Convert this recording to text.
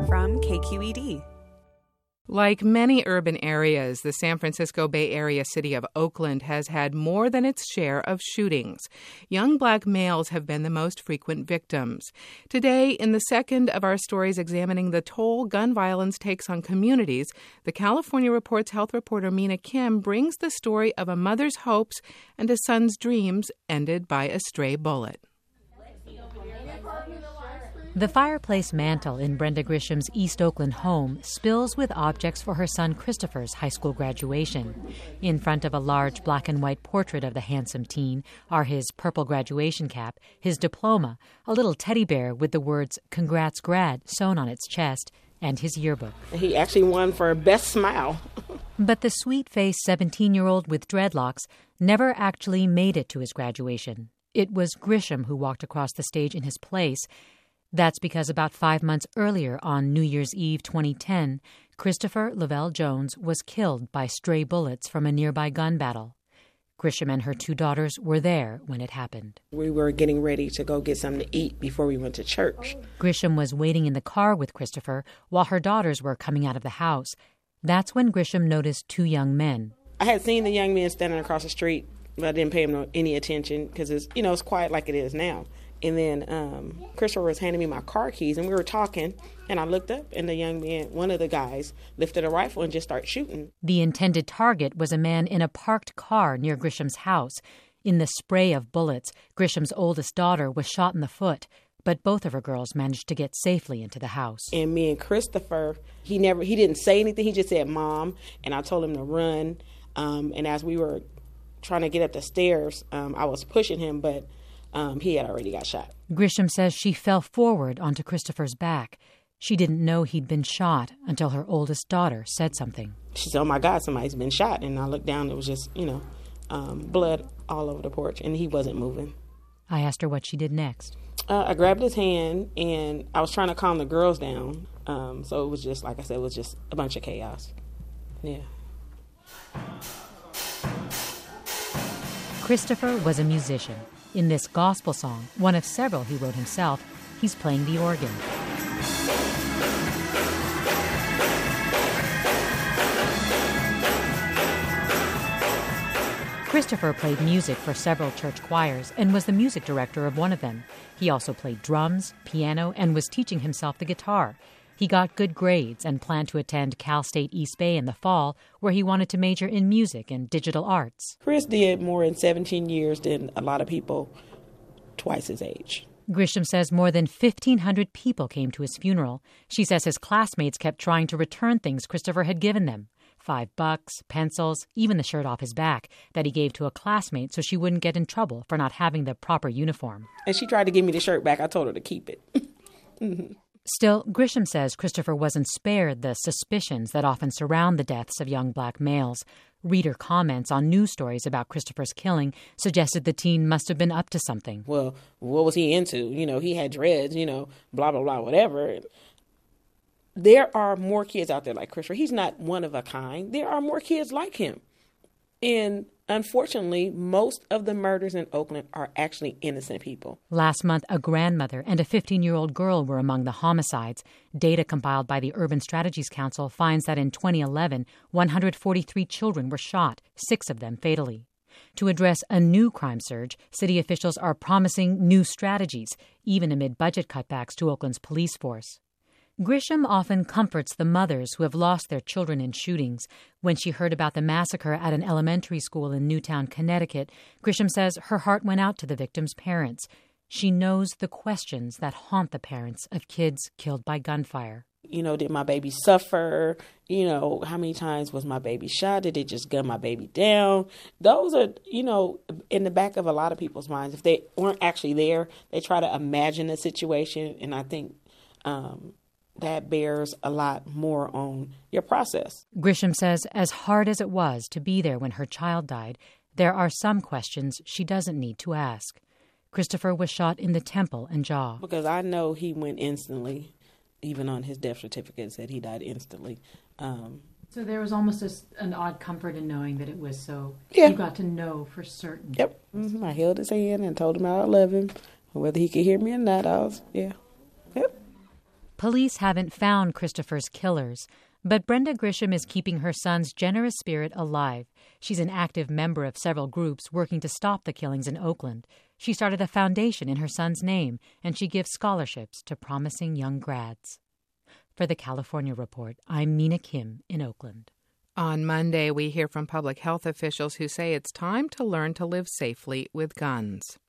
from KQED. Like many urban areas, the San Francisco Bay Area city of Oakland has had more than its share of shootings. Young black males have been the most frequent victims. Today, in the second of our stories examining the toll gun violence takes on communities, the California Report's health reporter Mina Kim brings the story of a mother's hopes and a son's dreams ended by a stray bullet. The fireplace mantel in Brenda Grisham's East Oakland home spills with objects for her son Christopher's high school graduation. In front of a large black and white portrait of the handsome teen are his purple graduation cap, his diploma, a little teddy bear with the words "Congrats, grad" sewn on its chest, and his yearbook. He actually won for Best Smile. But the sweet-faced 17-year-old with dreadlocks never actually made it to his graduation. It was Grisham who walked across the stage in his place. That's because about 5 months earlier, on New Year's Eve 2010, Christopher Lavelle Jones was killed by stray bullets from a nearby gun battle. Grisham and her 2 daughters were there when it happened. We were getting ready to go get something to eat before we went to church. Grisham was waiting in the car with Christopher while her daughters were coming out of the house. That's when Grisham noticed 2 young men. I had seen the young men standing across the street, but I didn't pay them any attention because it's quiet like it is now. And then Christopher was handing me my car keys, and we were talking, and I looked up, and the young man, one of the guys, lifted a rifle and just started shooting. The intended target was a man in a parked car near Grisham's house. In the spray of bullets, Grisham's oldest daughter was shot in the foot, but both of her girls managed to get safely into the house. And me and Christopher, he didn't say anything. He just said, "Mom," and I told him to run. And as we were trying to get up the stairs, I was pushing him, but he had already got shot. Grisham says she fell forward onto Christopher's back. She didn't know he'd been shot until her oldest daughter said something. She said, "Oh my God, somebody's been shot." And I looked down, it was just, blood all over the porch, and he wasn't moving. I asked her what she did next. I grabbed his hand, and I was trying to calm the girls down. So it was just, like I said, it was just a bunch of chaos. Yeah. Christopher was a musician. In this gospel song, one of several he wrote himself, he's playing the organ. Christopher played music for several church choirs and was the music director of one of them. He also played drums, piano, and was teaching himself the guitar. He got good grades and planned to attend Cal State East Bay in the fall, where he wanted to major in music and digital arts. Chris did more in 17 years than a lot of people twice his age. Grisham says more than 1,500 people came to his funeral. She says his classmates kept trying to return things Christopher had given them. $5, pencils, even the shirt off his back that he gave to a classmate so she wouldn't get in trouble for not having the proper uniform. And she tried to give me the shirt back. I told her to keep it. Still, Grisham says Christopher wasn't spared the suspicions that often surround the deaths of young black males. Reader comments on news stories about Christopher's killing suggested the teen must have been up to something. Well, what was he into? He had dreads, blah, blah, blah, whatever. There are more kids out there like Christopher. He's not one of a kind. There are more kids like him. And unfortunately, most of the murders in Oakland are actually innocent people. Last month, a grandmother and a 15-year-old girl were among the homicides. Data compiled by the Urban Strategies Council finds that in 2011, 143 children were shot, 6 of them fatally. To address a new crime surge, city officials are promising new strategies, even amid budget cutbacks to Oakland's police force. Grisham often comforts the mothers who have lost their children in shootings. When she heard about the massacre at an elementary school in Newtown, Connecticut, Grisham says her heart went out to the victims' parents. She knows the questions that haunt the parents of kids killed by gunfire. Did my baby suffer? How many times was my baby shot? Did they just gun my baby down? Those are, in the back of a lot of people's minds. If they weren't actually there, they try to imagine the situation, and I think that bears a lot more on your process. Grisham says as hard as it was to be there when her child died, there are some questions she doesn't need to ask. Christopher was shot in the temple and jaw. Because I know he went instantly. Even on his death certificate, it said he died instantly. So there was almost an odd comfort in knowing that it was so. Yeah. You got to know for certain. Yep. Mm-hmm. I held his hand and told him I love him. Whether he could hear me or not, Yep. Police haven't found Christopher's killers, but Brenda Grisham is keeping her son's generous spirit alive. She's an active member of several groups working to stop the killings in Oakland. She started a foundation in her son's name, and she gives scholarships to promising young grads. For the California Report, I'm Mina Kim in Oakland. On Monday, we hear from public health officials who say it's time to learn to live safely with guns.